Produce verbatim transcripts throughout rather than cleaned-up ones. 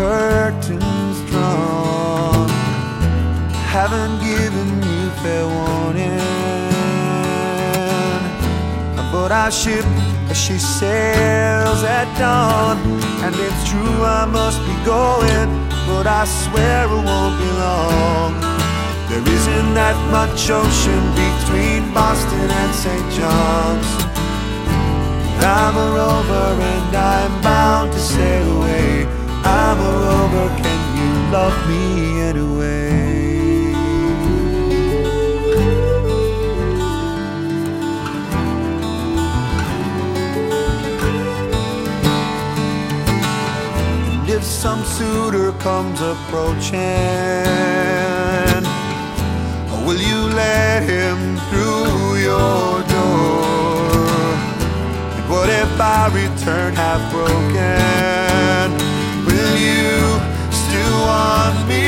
curtains drawn. Haven't given you fair warning, but our ship, she sails at dawn. And it's true I must be going, but I swear it won't be long. There isn't that much ocean between Boston and Saint John's. I'm a rover and I'm bound to sail away. I'm a rover, can you love me anyway? And if some suitor comes approaching, will you let him through your door? And what if I return half broken? Will you still want me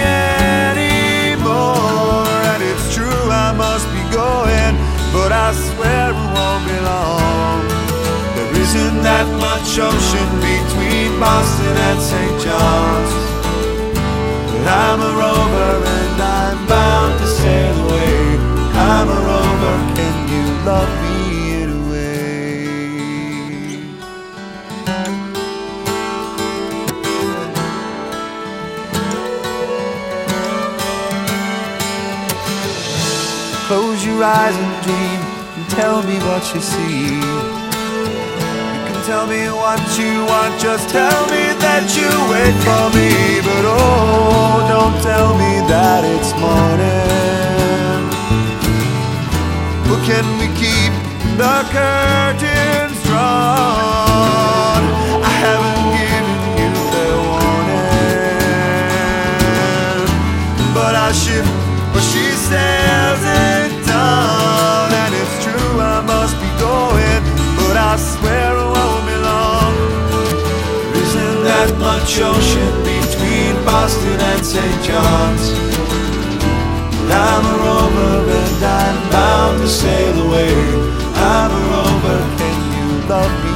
anymore? And it's true I must be going, but I swear it won't be long. There isn't that much ocean between Boston and Saint John's. But I'm a rover and I'm bound to sail away. I'm a rover, can you love me anyway? Close your eyes and dream, and tell me what you see. You can tell me what you want, just tell me that you wait for me. But oh, don't tell me that it's morning. But can we keep the curtains drawn? I haven't given you fair warning, but our ship, well, she sails at dawn. And it's true I must be going, but I swear it won't be long. There isn't that much ocean between Boston and Saint John's. But I'm a rover and I'm bound to sail away. I'm a rover, can you love me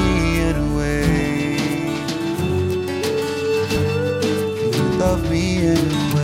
anyway? Can you love me anyway?